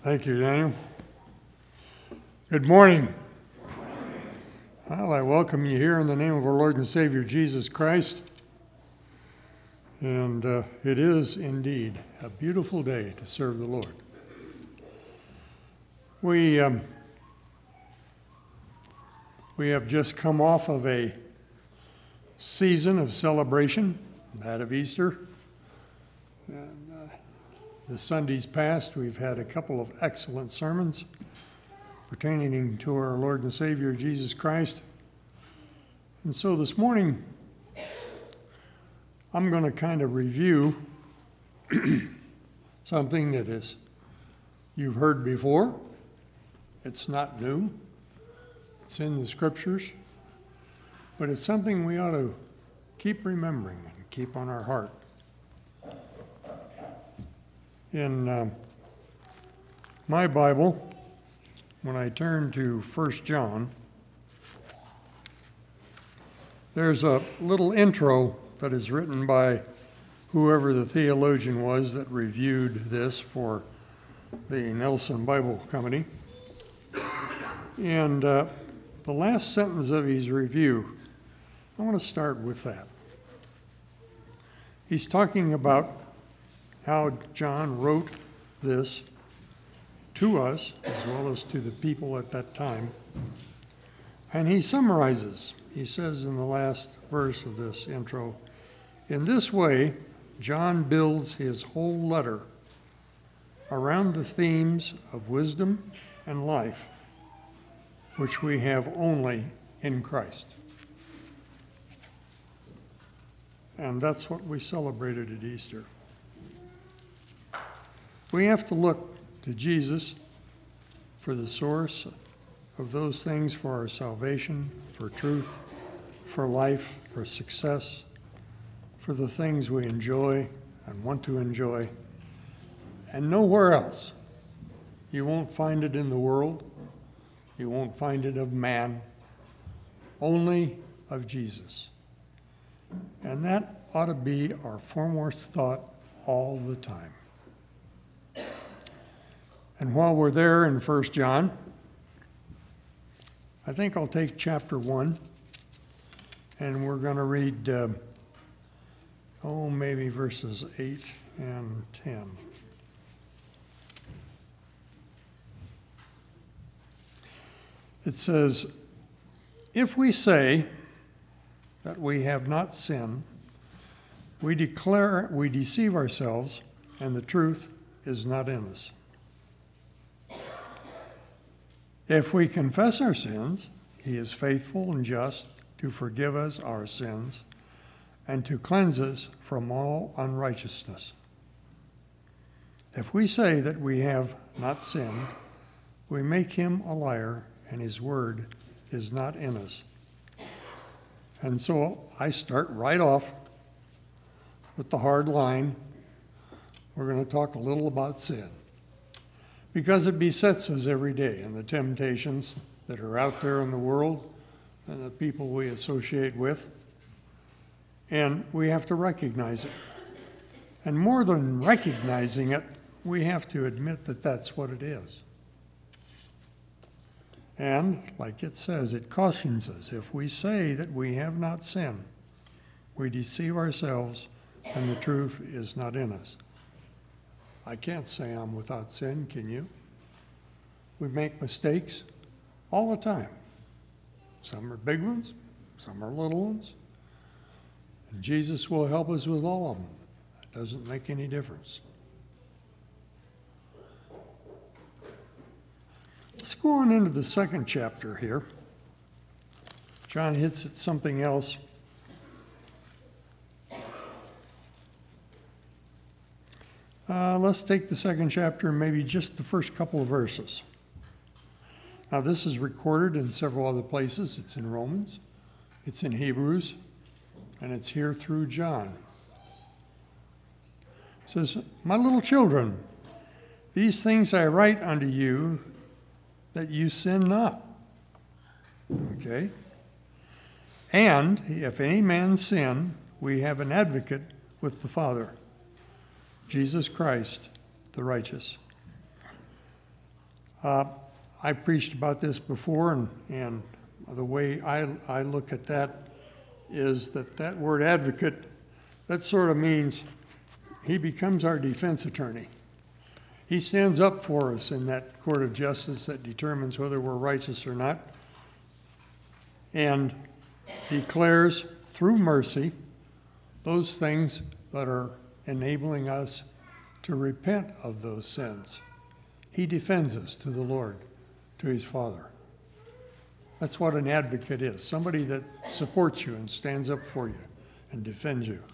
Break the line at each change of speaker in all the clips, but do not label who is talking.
Thank you, Daniel. Good morning. Well, I welcome you here in the name of our Lord and Savior, Jesus Christ. And it is indeed a beautiful day to serve the Lord. We have just come off of a season of celebration, that of Easter. And the Sundays past, we've had a couple of excellent sermons pertaining to our Lord and Savior, Jesus Christ. And so this morning, I'm going to kind of review something that you've heard before. It's not new. It's in the Scriptures. But it's something we ought to keep remembering and keep on our heart. In my Bible, when I turn to 1 John, there's a little intro that is written by whoever the theologian was that reviewed this for the Nelson Bible Company. And the last sentence of his review, I want to start with that. He's talking about how John wrote this to us, as well as to the people at that time. And he summarizes. He says in the last verse of this intro, "In this way, John builds his whole letter around the themes of wisdom and life, which we have only in Christ." And that's what we celebrated at Easter. We have to look to Jesus for the source of those things for our salvation, for truth, for life, for success, for the things we enjoy and want to enjoy, and nowhere else. You won't find it in the world. You won't find it of man, only of Jesus. And that ought to be our foremost thought all the time. And while we're there in 1 John, I think I'll take chapter 1, and we're going to read, maybe verses 8 and 10. It says, "If we say that we have not sinned, we deceive ourselves, and the truth is not in us. If we confess our sins, he is faithful and just to forgive us our sins and to cleanse us from all unrighteousness. If we say that we have not sinned, we make him a liar, and his word is not in us." And so I start right off with the hard line. We're going to talk a little about sin, because it besets us every day, and the temptations that are out there in the world and the people we associate with. And we have to recognize it. And more than recognizing it, we have to admit that that's what it is. And, like it says, it cautions us. If we say that we have not sinned, we deceive ourselves, and the truth is not in us. I can't say I'm without sin, can you? We make mistakes all the time. Some are big ones, some are little ones. And Jesus will help us with all of them. It doesn't make any difference. Let's go on into the second chapter here. John hits at something else. Let's take the second chapter and maybe just the first couple of verses. Now, this is recorded in several other places. It's in Romans, it's in Hebrews, and it's here through John. It says, "My little children, these things I write unto you, that you sin not." Okay? "And if any man sin, we have an advocate with the Father, Jesus Christ, the righteous. I preached about this before, and the way I look at that is that word advocate, that sort of means he becomes our defense attorney. He stands up for us in that court of justice that determines whether we're righteous or not, and declares through mercy those things that are enabling us to repent of those sins. He defends us to the Lord, to his Father. That's what an advocate is, somebody that supports you and stands up for you and defends you.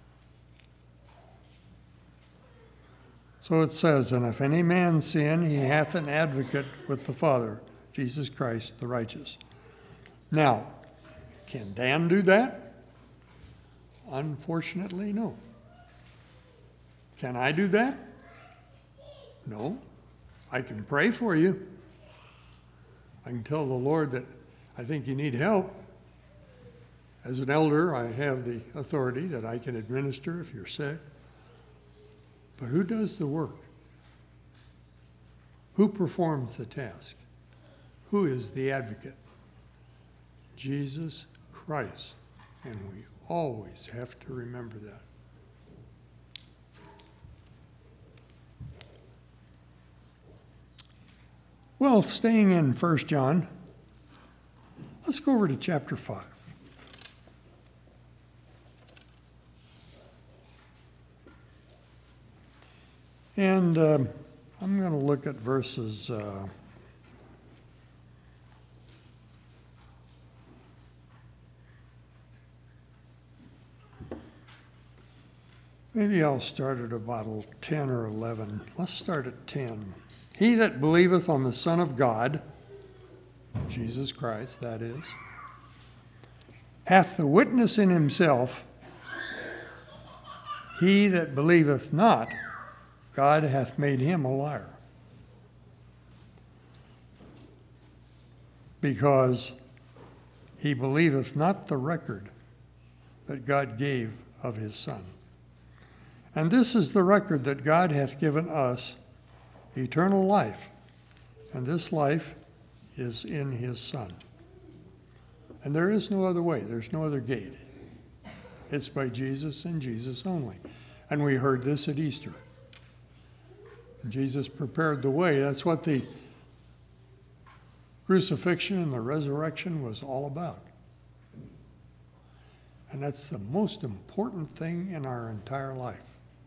So it says, and if any man sin, he hath an advocate with the Father, Jesus Christ the righteous. Now, can Dan do that? Unfortunately, no. Can I do that? No. I can pray for you. I can tell the Lord that I think you need help. As an elder, I have the authority that I can administer if you're sick. But who does the work? Who performs the task? Who is the advocate? Jesus Christ. And we always have to remember that. Well, staying in 1 John, let's go over to chapter 5. And I'm going to look at verses maybe I'll start at about 10 or 11. Let's start at 10. He that believeth on the Son of God, Jesus Christ, that is, hath the witness in himself. He that believeth not, God hath made him a liar. Because he believeth not the record that God gave of his Son. And this is the record that God hath given us, eternal life, and this life is in his Son. And there is no other way. There's no other gate. It's by Jesus and Jesus only. And we heard this at Easter. Jesus prepared the way. That's what the crucifixion and the resurrection was all about. And that's the most important thing in our entire life.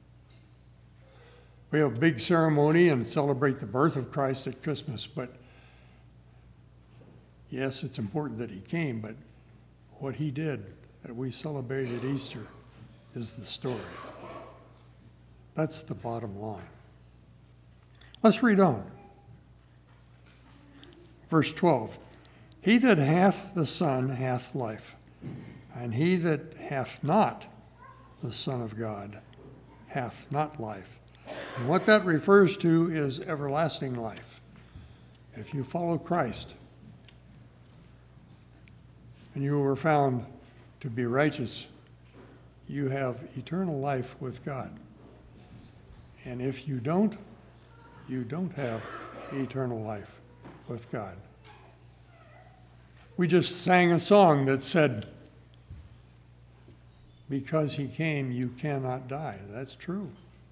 We have a big ceremony and celebrate the birth of Christ at Christmas, but yes, it's important that he came, but what he did that we celebrate at Easter is the story. That's the bottom line. Let's read on. Verse 12. He that hath the Son hath life, and he that hath not the Son of God hath not life. And what that refers to is everlasting life. If you follow Christ and you were found to be righteous, you have eternal life with God. And if you don't have eternal life with God. We just sang a song that said, because he came, you cannot die. That's true.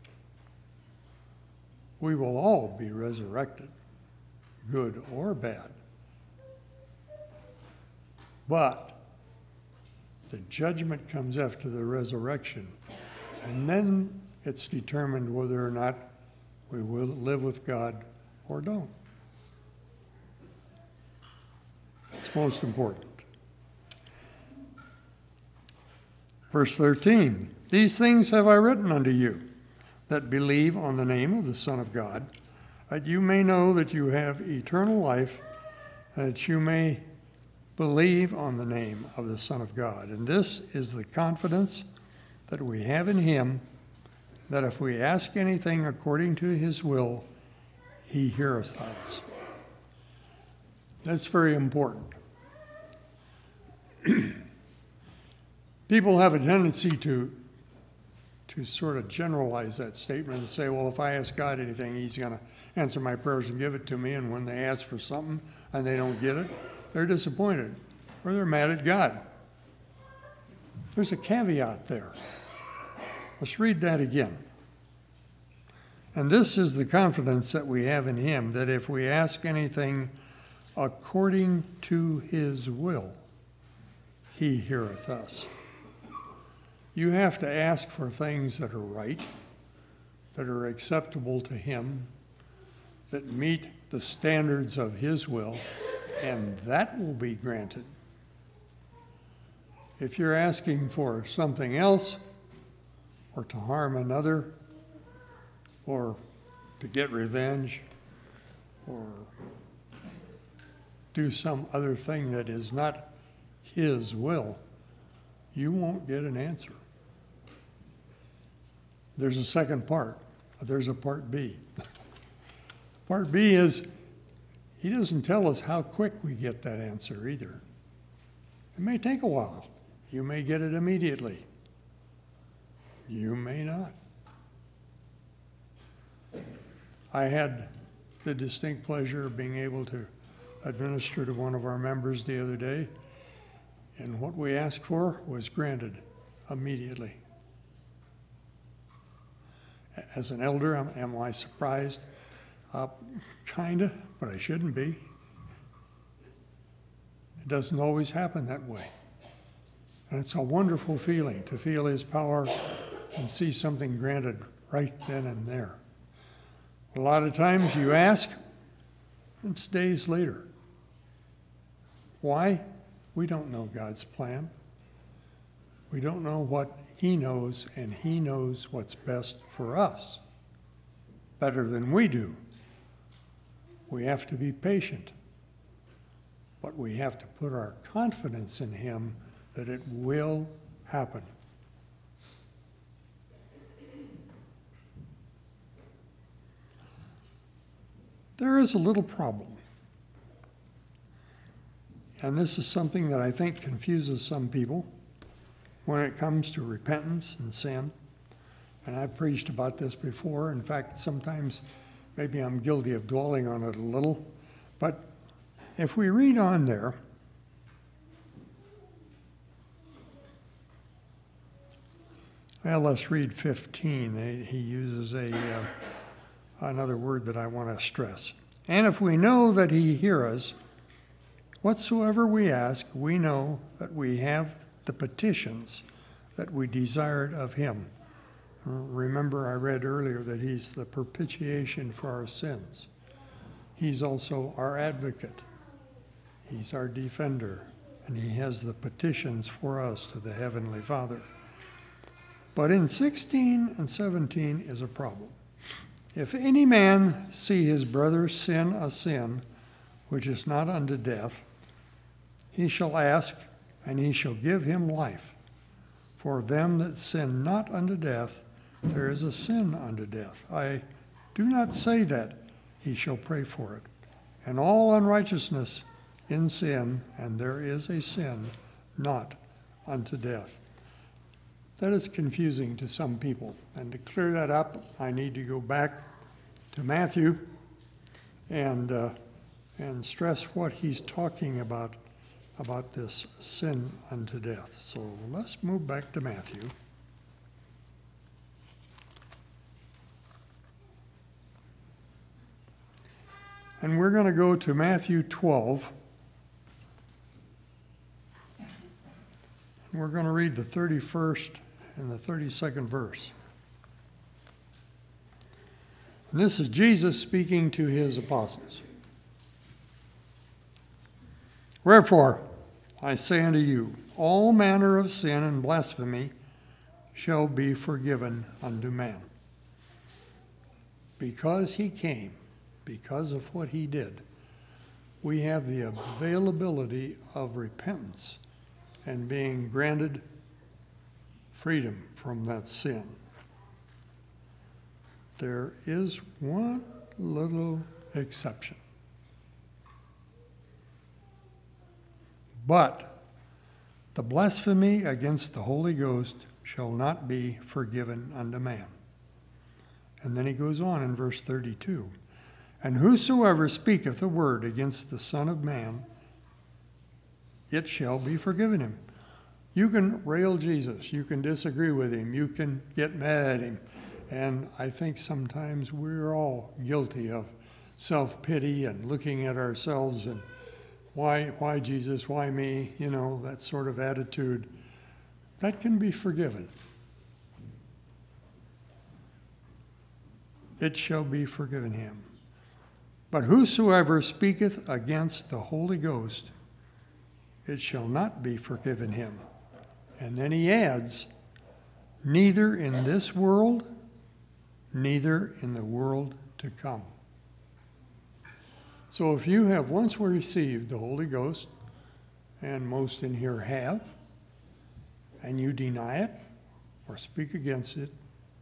We will all be resurrected, good or bad. But the judgment comes after the resurrection, and then it's determined whether or not we will live with God or don't. It's most important. Verse 13, these things have I written unto you, that believe on the name of the Son of God, that you may know that you have eternal life, that you may believe on the name of the Son of God. And this is the confidence that we have in him, that if we ask anything according to his will, he heareth us. That's very important. People have a tendency to to sort of generalize that statement and say, well, if I ask God anything, he's going to answer my prayers and give it to me. And when they ask for something and they don't get it, they're disappointed or they're mad at God. There's a caveat there. Let's read that again. And this is the confidence that we have in him, that if we ask anything according to his will, he heareth us. You have to ask for things that are right, that are acceptable to him, that meet the standards of his will, and that will be granted. If you're asking for something else, or to harm another, or to get revenge, or do some other thing that is not his will, you won't get an answer. There's a second part. There's a part B. Part B is, he doesn't tell us how quick we get that answer either. It may take a while. You may get it immediately. You may not. I had the distinct pleasure of being able to administer to one of our members the other day, and what we asked for was granted immediately. As an elder, am I surprised? Kinda, but I shouldn't be. It doesn't always happen that way. And it's a wonderful feeling to feel his power and see something granted right then and there. A lot of times you ask, it's days later. Why? We don't know God's plan. We don't know what he knows, and he knows what's best for us better than we do. We have to be patient, but we have to put our confidence in him that it will happen. There is a little problem, and this is something that I think confuses some people when it comes to repentance and sin. And I've preached about this before. In fact, sometimes maybe I'm guilty of dwelling on it a little. But if we read on there, well, let's read 15. He uses another word that I want to stress. And if we know that he hears us, whatsoever we ask, we know that we have the petitions that we desired of him. Remember, I read earlier that he's the propitiation for our sins. He's also our advocate. He's our defender, and he has the petitions for us to the Heavenly Father. But in 16 and 17 is a problem. If any man see his brother sin a sin which is not unto death, he shall ask, and he shall give him life. For them that sin not unto death, there is a sin unto death. I do not say that he shall pray for it. And all unrighteousness in sin, and there is a sin not unto death. That is confusing to some people. And to clear that up, I need to go back to Matthew and stress what he's talking about this sin unto death. So let's move back to Matthew. And we're going to go to Matthew 12. And we're going to read the 31st and the 32nd verse. And this is Jesus speaking to his apostles. Wherefore, I say unto you, all manner of sin and blasphemy shall be forgiven unto man. Because he came, because of what he did, we have the availability of repentance and being granted freedom from that sin. There is one little exception. But the blasphemy against the Holy Ghost shall not be forgiven unto man. And then he goes on in verse 32. And whosoever speaketh a word against the Son of Man, it shall be forgiven him. You can rail Jesus. You can disagree with him. You can get mad at him. And I think sometimes we're all guilty of self-pity and looking at ourselves and why Jesus, why me, that sort of attitude. That can be forgiven. It shall be forgiven him. But whosoever speaketh against the Holy Ghost, it shall not be forgiven him. And then he adds, neither in this world, neither in the world to come. So if you have once received the Holy Ghost, and most in here have, and you deny it or speak against it,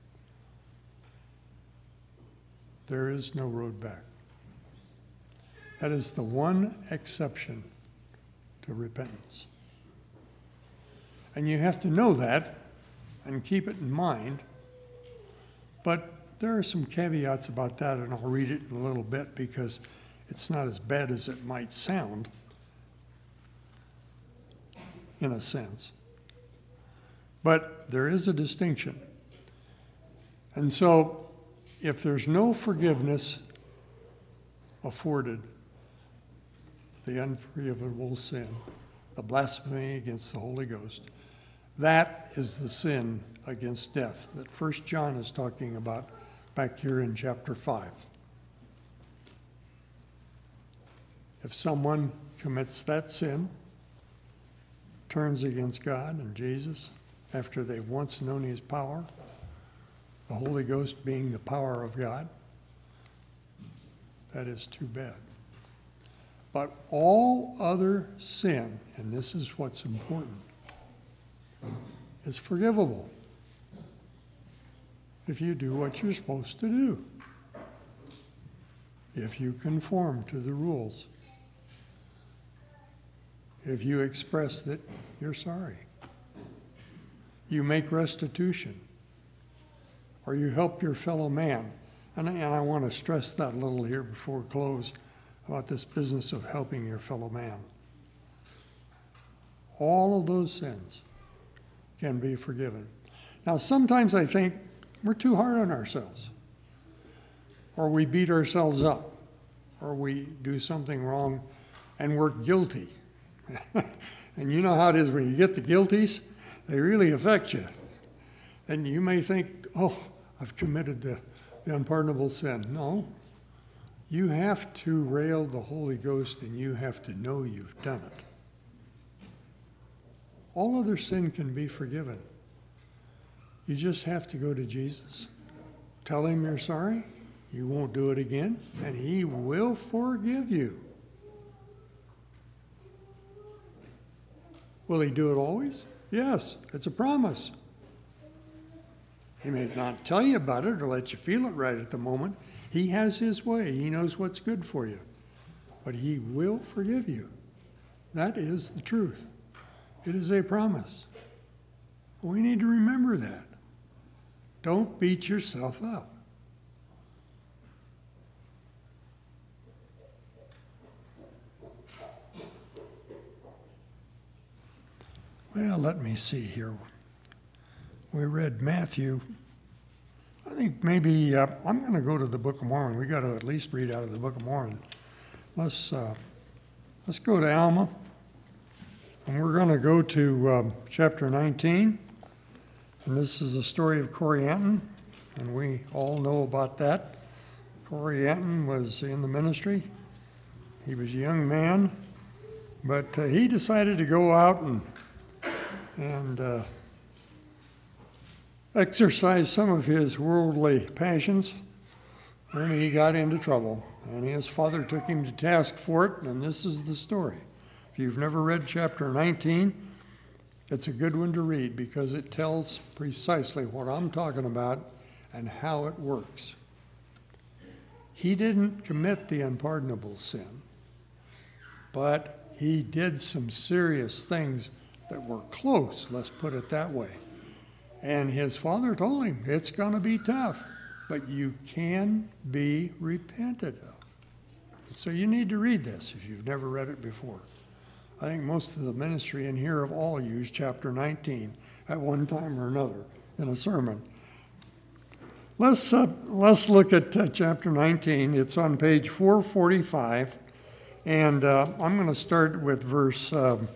there is no road back. That is the one exception to repentance. And you have to know that and keep it in mind. But there are some caveats about that, and I'll read it in a little bit because it's not as bad as it might sound, in a sense. But there is a distinction. And so, if there's no forgiveness afforded, the unforgivable sin, the blasphemy against the Holy Ghost, that is the sin against death that 1 John is talking about back here in chapter 5. If someone commits that sin, turns against God and Jesus after they've once known his power, the Holy Ghost being the power of God, that is too bad. But all other sin, and this is what's important, is forgivable if you do what you're supposed to do, if you conform to the rules, if you express that you're sorry, you make restitution, or you help your fellow man. And I want to stress that a little here before we close about this business of helping your fellow man. All of those sins can be forgiven. Now, sometimes I think we're too hard on ourselves, or we beat ourselves up, or we do something wrong and we're guilty. And you know how it is when you get the guilties, they really affect you. And you may think, oh, I've committed the unpardonable sin. No, you have to rail the Holy Ghost and you have to know you've done it. All other sin can be forgiven. You just have to go to Jesus, tell him you're sorry, you won't do it again, and he will forgive you. Will he do it always? Yes, it's a promise. He may not tell you about it or let you feel it right at the moment. He has his way. He knows what's good for you. But he will forgive you. That is the truth. It is a promise. We need to remember that. Don't beat yourself up. Well, let me see here. We read Matthew. I think maybe I'm going to go to the Book of Mormon. We got to at least read out of the Book of Mormon. Let's go to Alma, and we're going to go to chapter 19. And this is the story of Corianton, and we all know about that. Corianton was in the ministry. He was a young man, but he decided to go out and exercise some of his worldly passions, and he got into trouble. And his father took him to task for it, and this is the story. If you've never read chapter 19, it's a good one to read because it tells precisely what I'm talking about and how it works. He didn't commit the unpardonable sin, but he did some serious things that were close, let's put it that way. And his father told him, it's going to be tough, but you can be repented of. So you need to read this if you've never read it before. I think most of the ministry in here have all used chapter 19 at one time or another in a sermon. Let's look at chapter 19. It's on page 445, and I'm going to start with verse.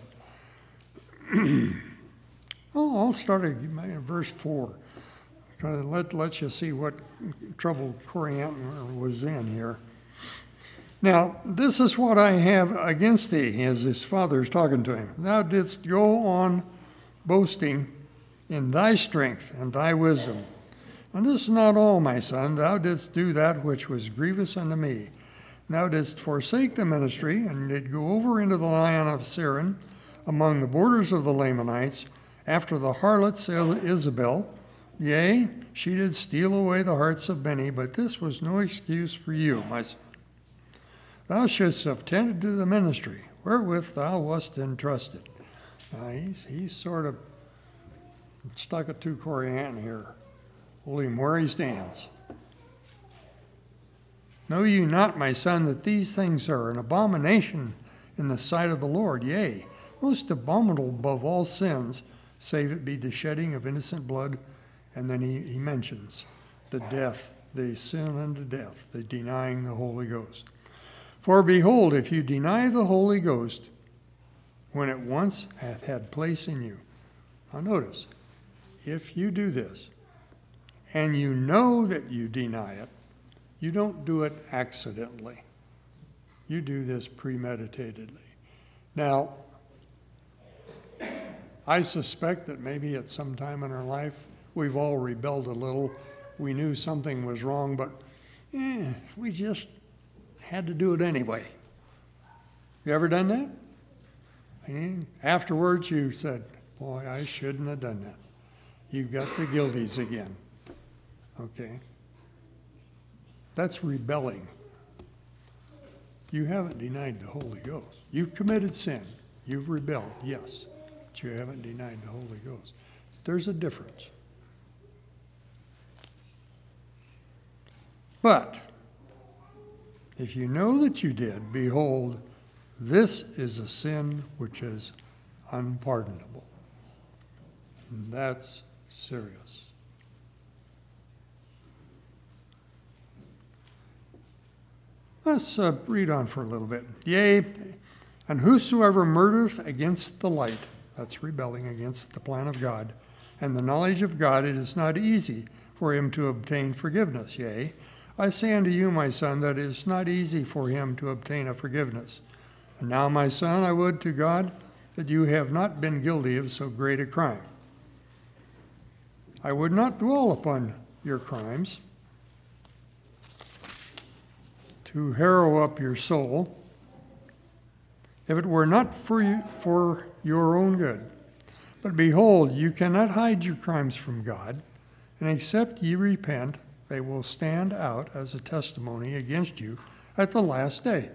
I'll start at verse 4. Let you see what trouble Coriantumr was in here. Now, this is what I have against thee, as his father is talking to him. Thou didst go on boasting in thy strength and thy wisdom. And this is not all, my son. Thou didst do that which was grievous unto me. Thou didst forsake the ministry, and did go over into the land of Siren, among the borders of the Lamanites, after the harlot Isabel. Yea, she did steal away the hearts of many, but this was no excuse for you, my son. Thou shouldst have tended to the ministry, wherewith thou wast entrusted. Now, he's sort of stuck it to Coriantumr here. Hold him where he stands. Know ye not, my son, that these things are an abomination in the sight of the Lord? Yea, most abominable above all sins, save it be the shedding of innocent blood. And then he mentions the death, the sin unto death, the denying the Holy Ghost. For behold, if you deny the Holy Ghost, when it once hath had place in you. Now notice, if you do this, and you know that you deny it, you don't do it accidentally. You do this premeditatedly. Now, I suspect that maybe at some time in our life, we've all rebelled a little. We knew something was wrong, but we just had to do it anyway. You ever done that? And afterwards you said, boy, I shouldn't have done that. You got the guilties again. Okay. That's rebelling. You haven't denied the Holy Ghost. You've committed sin. You've rebelled, yes, but you haven't denied the Holy Ghost. There's a difference. But if you know that you did, behold, this is a sin which is unpardonable. And that's serious. Let's read on for a little bit. Yea, and whosoever murdereth against the light, that's rebelling against the plan of God, and the knowledge of God, it is not easy for him to obtain forgiveness. Yea, I say unto you, my son, that it is not easy for him to obtain a forgiveness. And now, my son, I would to God that you have not been guilty of so great a crime. I would not dwell upon your crimes to harrow up your soul, if it were not for your own good. But behold, you cannot hide your crimes from God, and except ye repent, they will stand out as a testimony against you at the last day.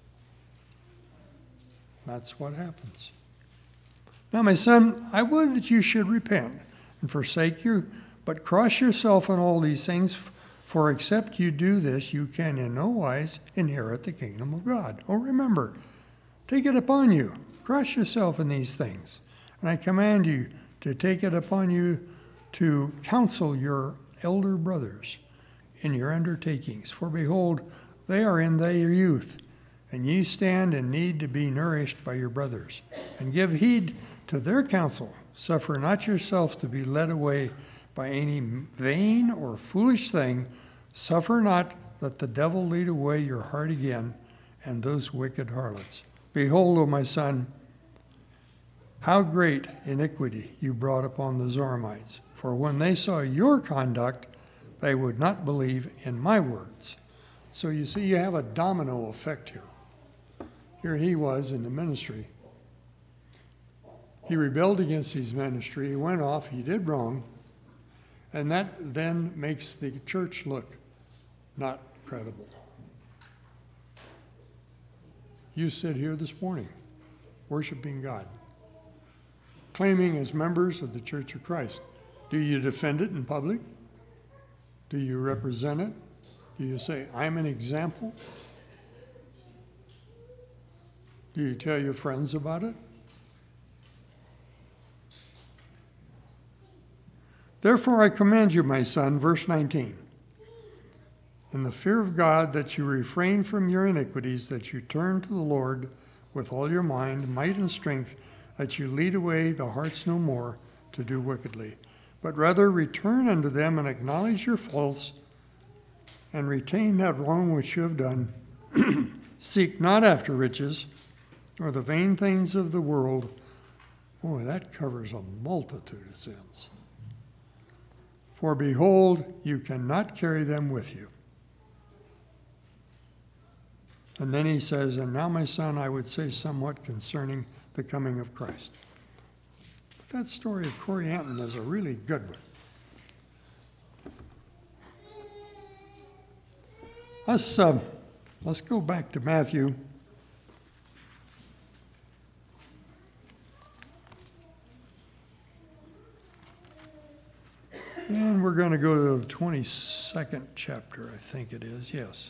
That's what happens. Now, my son, I would that you should repent and forsake but cross yourself in all these things, for except you do this, you can in no wise inherit the kingdom of God. Oh, remember, take it upon you. Cross yourself in these things. And I command you to take it upon you to counsel your elder brothers in your undertakings. For behold, they are in their youth, and ye stand in need to be nourished by your brothers. And give heed to their counsel. Suffer not yourself to be led away by any vain or foolish thing. Suffer not that the devil lead away your heart again, and those wicked harlots. Behold, O my son, how great iniquity you brought upon the Zoramites. For when they saw your conduct, they would not believe in my words. So you see, you have a domino effect here. Here he was in the ministry. He rebelled against his ministry. He went off. He did wrong. And that then makes the church look not credible. You sit here this morning, worshiping God, claiming as members of the Church of Christ, Do you defend it in public? Do you represent it? Do you say, I'm an example? Do you tell your friends about it? Therefore I command you, my son, verse 19, in the fear of God, that you refrain from your iniquities, that you turn to the Lord with all your mind, might, and strength, that you lead away the hearts no more to do wickedly, but rather return unto them and acknowledge your faults and retain that wrong which you have done. Seek not after riches or the vain things of the world. Boy, that covers a multitude of sins. For behold, you cannot carry them with you. And then he says, and now, my son, I would say somewhat concerning the coming of Christ. But that story of Corianton is a really good one. Let's go back to Matthew. And we're going to go to the 22nd chapter, I think it is, yes.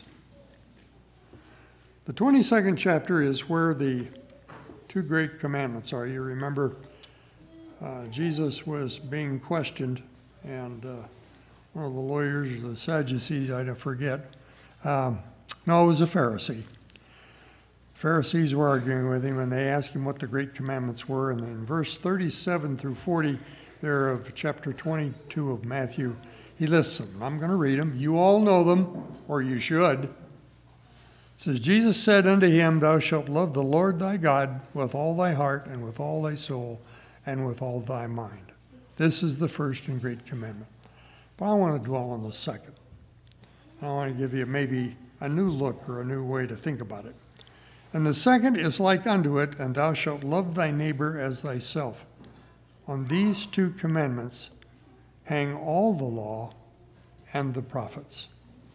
The 22nd chapter is where the two great commandments are. You remember Jesus was being questioned, and one of the lawyers, or the Sadducees, I forget. No, it was a Pharisee. Pharisees were arguing with him, and they asked him what the great commandments were. And then verse 37 through 40 there of chapter 22 of Matthew, he lists them. I'm going to read them. You all know them, or you should. It says, Jesus said unto him, thou shalt love the Lord thy God with all thy heart, and with all thy soul, and with all thy mind. This is the first and great commandment. But I want to dwell on the second. I want to give you maybe a new look or a new way to think about it. And the second is like unto it, and thou shalt love thy neighbor as thyself. On these two commandments hang all the law and the prophets.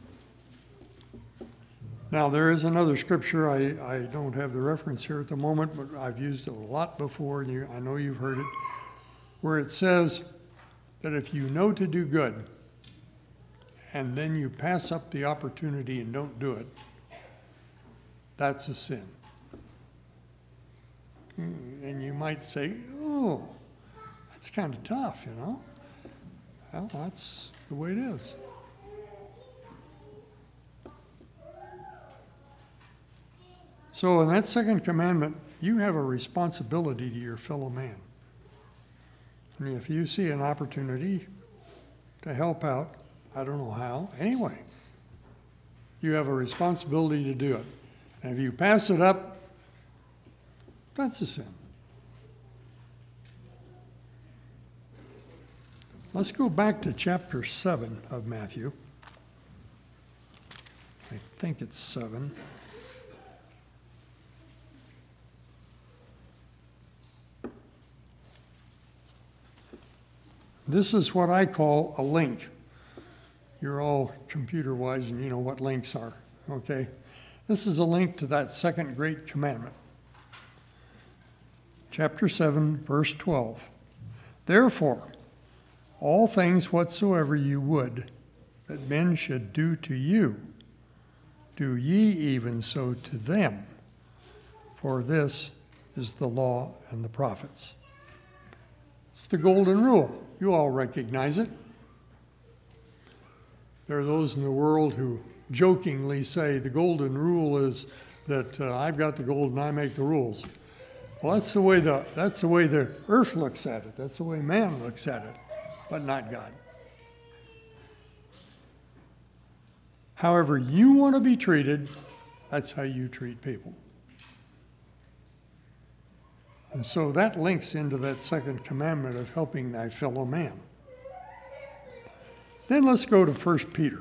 Now, there is another scripture. I don't have the reference here at the moment, but I've used it a lot before, and I know you've heard it, where it says that if you know to do good, and then you pass up the opportunity and don't do it, that's a sin. And you might say, oh, that's kind of tough, you know. Well, that's the way it is. So in that second commandment, you have a responsibility to your fellow man. And if you see an opportunity to help out, I don't know how, anyway, you have a responsibility to do it. And if you pass it up, that's a sin. Let's go back to chapter 7 of Matthew. I think it's 7. This is what I call a link. You're all computer-wise and you know what links are, okay? This is a link to that second great commandment. Chapter 7, verse 12. Therefore, all things whatsoever you would that men should do to you, do ye even so to them, for this is the law and the prophets. It's the golden rule. You all recognize it. There are those in the world who jokingly say the golden rule is that I've got the gold and I make the rules. Well, that's the way the earth looks at it. That's the way man looks at it, but not God. However you want to be treated, that's how you treat people. And so that links into that second commandment of helping thy fellow man. Then let's go to 1 Peter.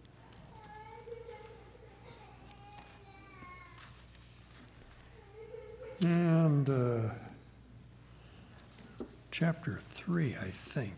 And chapter 3, I think.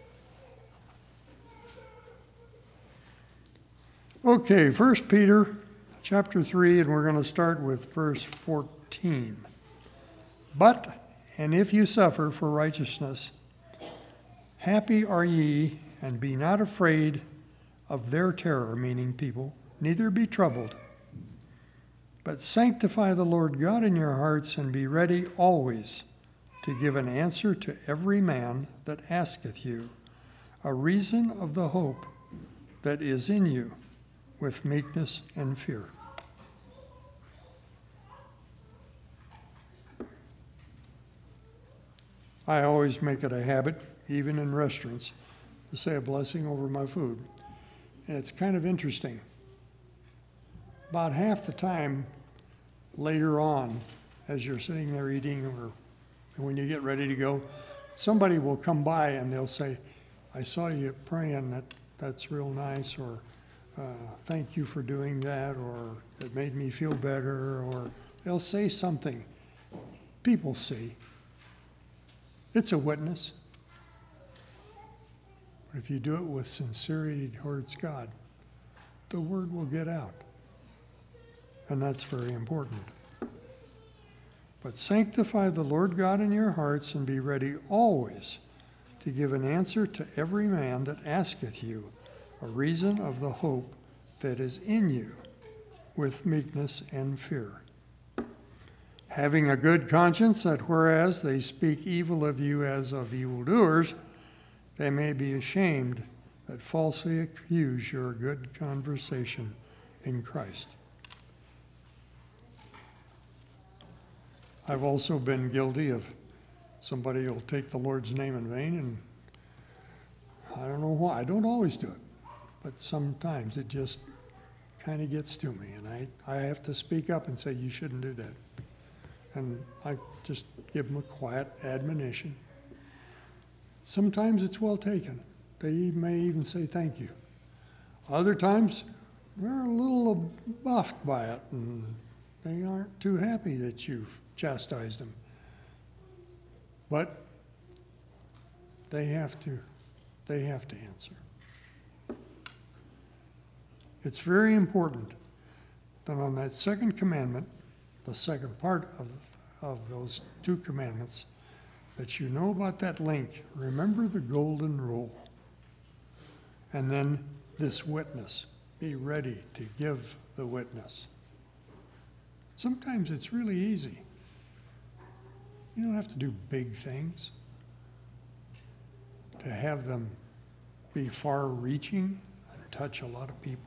Okay, 1 Peter chapter 3, and we're going to start with verse 14. But, and if you suffer for righteousness, happy are ye, and be not afraid of their terror, meaning people, neither be troubled. But sanctify the Lord God in your hearts, and be ready always to give an answer to every man that asketh you a reason of the hope that is in you, with meekness and fear. I always make it a habit, even in restaurants, to say a blessing over my food. And it's kind of interesting. About half the time later on, as you're sitting there eating or when you get ready to go, somebody will come by and they'll say, I saw you praying, that's real nice, or thank you for doing that, or it made me feel better, or they'll say something. People see. It's a witness. But if you do it with sincerity towards God, the word will get out. And that's very important. But sanctify the Lord God in your hearts, and be ready always to give an answer to every man that asketh you a reason of the hope that is in you, with meekness and fear. Having a good conscience, that whereas they speak evil of you as of evildoers, they may be ashamed that falsely accuse your good conversation in Christ. I've also been guilty of somebody will take the Lord's name in vain, and I don't know why. I don't always do it, but sometimes it just kind of gets to me, and I have to speak up and say, you shouldn't do that. And I just give them a quiet admonition. Sometimes it's well taken. They may even say thank you. Other times, they're a little buffed by it, and they aren't too happy that you've chastised them. But they have to answer. It's very important that on that second commandment, the second part of those two commandments, that you know about that link. Remember the golden rule. And then this witness. Be ready to give the witness. Sometimes it's really easy. You don't have to do big things to have them be far-reaching and touch a lot of people.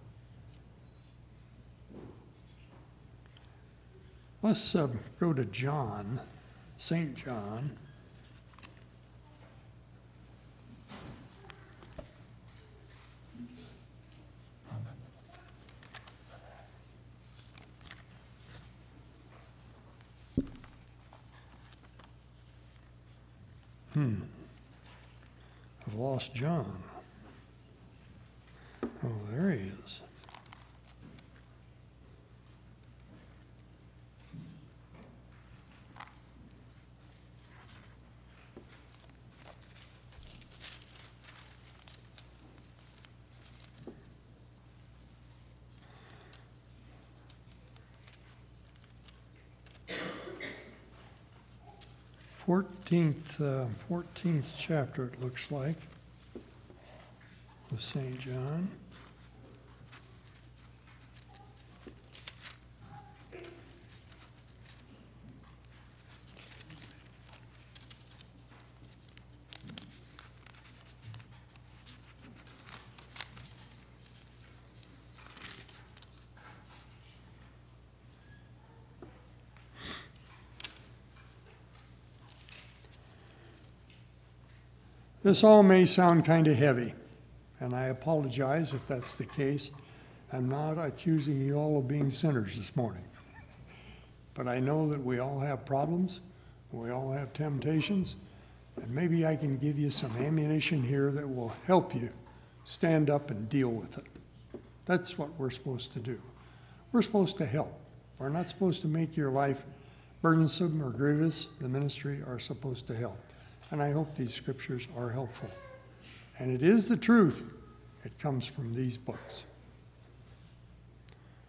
Let's go to John, St. John. I've lost John. Oh, there he is. Fourteenth chapter, it looks like, of St. John. This all may sound kind of heavy, and I apologize if that's the case. I'm not accusing you all of being sinners this morning. But I know that we all have problems, we all have temptations, and maybe I can give you some ammunition here that will help you stand up and deal with it. That's what we're supposed to do. We're supposed to help. We're not supposed to make your life burdensome or grievous. The ministry are supposed to help. And I hope these scriptures are helpful. And it is the truth. It comes from these books.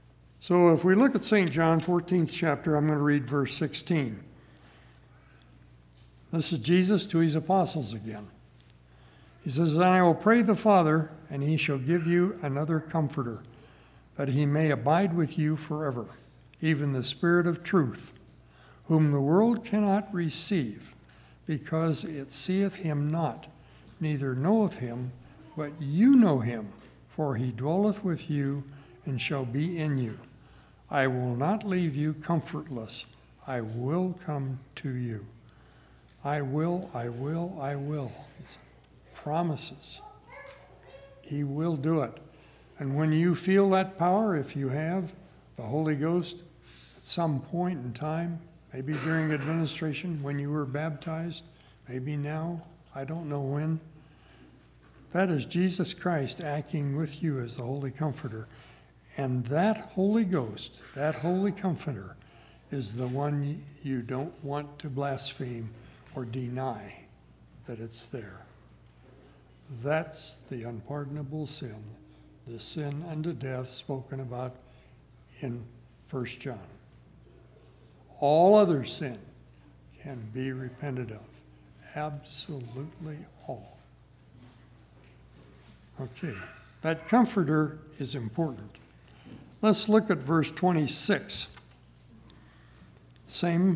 So if we look at St. John, 14th chapter, I'm going to read verse 16. This is Jesus to his apostles again. He says, "And I will pray the Father, and he shall give you another comforter, that he may abide with you forever, even the Spirit of truth, whom the world cannot receive, because it seeth him not, neither knoweth him, but you know him, for he dwelleth with you and shall be in you. I will not leave you comfortless. I will come to you." I will. It's promises. He will do it. And when you feel that power, if you have the Holy Ghost at some point in time, maybe during administration when you were baptized, maybe now, I don't know when, that is Jesus Christ acting with you as the Holy Comforter. And that Holy Ghost, that Holy Comforter, is the one you don't want to blaspheme or deny that it's there. That's the unpardonable sin, the sin unto death spoken about in 1 John. All other sin can be repented of. Absolutely all. Okay, that comforter is important. Let's look at verse 26. St.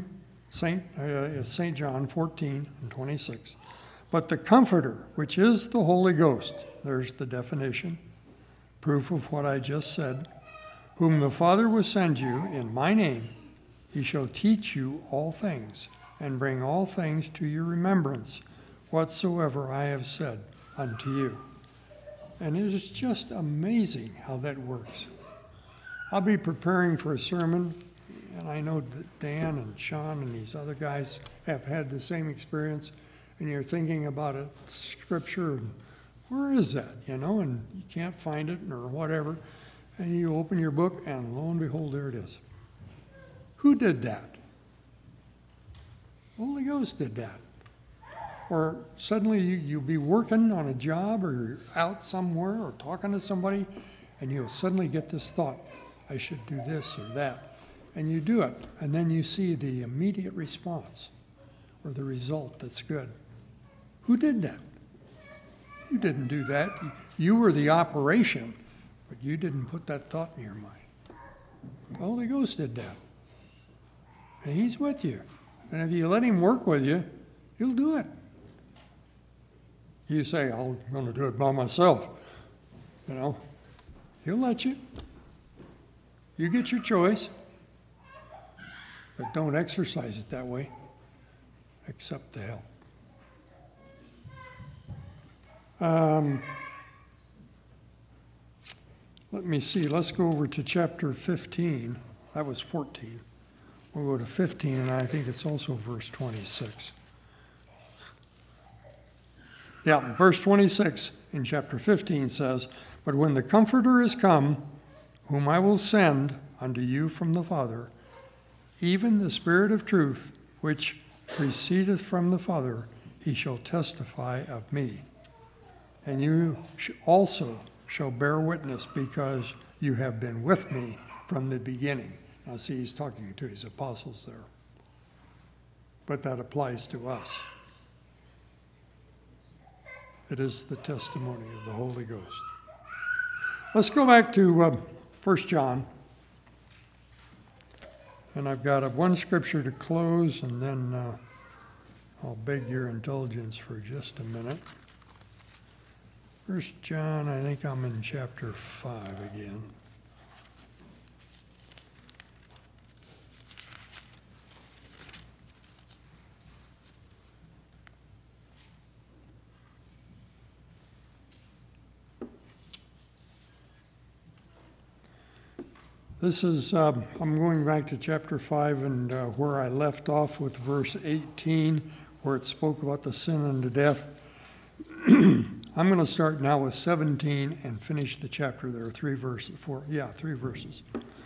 John 14 and 26. "But the Comforter, which is the Holy Ghost," there's the definition, proof of what I just said, "whom the Father will send you in my name, he shall teach you all things, and bring all things to your remembrance, whatsoever I have said unto you." And it is just amazing how that works. I'll be preparing for a sermon, and I know that Dan and Sean and these other guys have had the same experience, and you're thinking about a scripture, and where is that, and you can't find it or whatever, and you open your book, and lo and behold, there it is. Who did that? The Holy Ghost did that. Or suddenly you'll be working on a job, or you're out somewhere or talking to somebody, and you'll suddenly get this thought, I should do this or that. And you do it, and then you see the immediate response or the result that's good. Who did that? You didn't do that. You were the operation, but you didn't put that thought in your mind. The Holy Ghost did that. And he's with you. And if you let him work with you, he'll do it. You say, I'm going to do it by myself. He'll let you. You get your choice. But don't exercise it that way. Accept the help. Let me see. Let's go over to chapter 15. That was 14. We'll go to 15, and I think it's also verse 26. Yeah, verse 26 in chapter 15 says, "But when the Comforter is come, whom I will send unto you from the Father, even the Spirit of truth, which proceedeth from the Father, he shall testify of me. And you also shall bear witness, because you have been with me from the beginning." Now see, he's talking to his apostles there. But that applies to us. It is the testimony of the Holy Ghost. Let's go back to 1 John. And I've got one scripture to close, and then I'll beg your indulgence for just a minute. 1 John, I think I'm in chapter 5 again. This is, I'm going back to chapter 5 and where I left off with verse 18, where it spoke about the sin unto death. I'm going to start now with 17 and finish the chapter. There are 3 verses.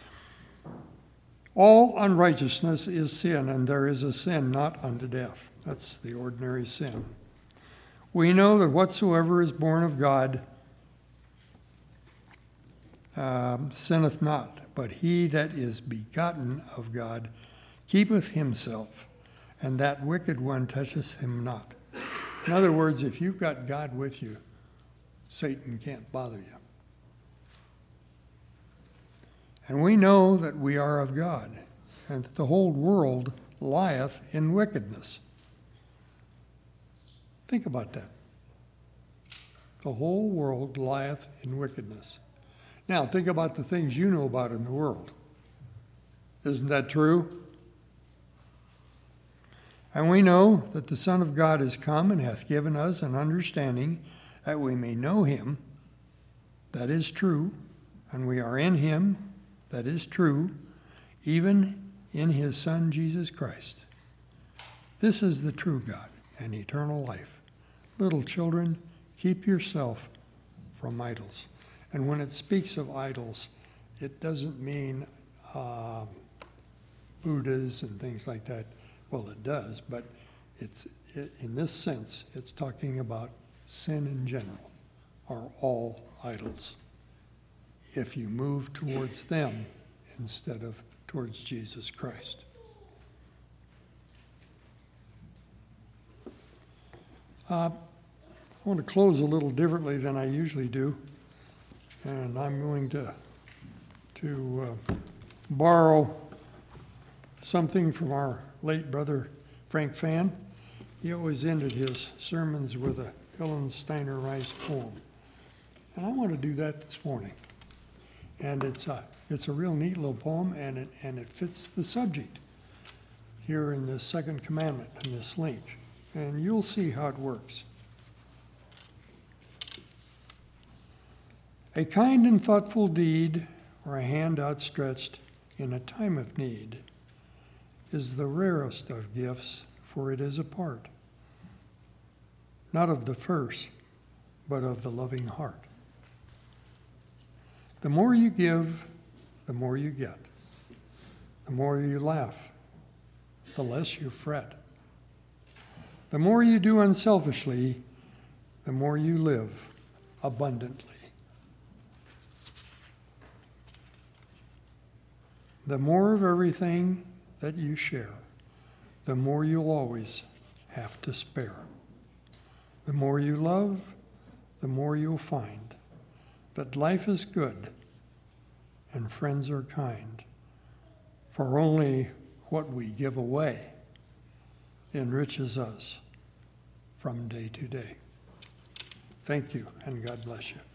"All unrighteousness is sin, and there is a sin not unto death." That's the ordinary sin. "We know that whatsoever is born of God sinneth not. but he that is begotten of God keepeth himself, and that wicked one toucheth him not. In other words, if you've got God with you, Satan can't bother you. And we know that we are of God, and that the whole world lieth in wickedness. Think about that. The whole world lieth in wickedness. Now, think about the things you know about in the world. Isn't that true? And we know that the Son of God is come and hath given us an understanding that we may know him. That is true. And we are in him. That is true. Even in his Son, Jesus Christ. This is the true God and eternal life. Little children, keep yourself from idols. And when it speaks of idols, it doesn't mean Buddhas and things like that. Well, it does, but in this sense, it's talking about sin in general, are all idols. If you move towards them instead of towards Jesus Christ. I want to close a little differently than I usually do, and I'm going to borrow something from our late brother Frank Fan. He always ended his sermons with a Helen Steiner Rice poem, and I want to do that this morning. And it's a real neat little poem, and it fits the subject here in this second commandment in this link, and you'll see how it works. A kind and thoughtful deed, or a hand outstretched in a time of need, is the rarest of gifts, for it is a part, not of the first, but of the loving heart. The more you give, the more you get. The more you laugh, the less you fret. The more you do unselfishly, the more you live abundantly. The more of everything that you share, the more you'll always have to spare. The more you love, the more you'll find that life is good and friends are kind, for only what we give away enriches us from day to day. Thank you, and God bless you.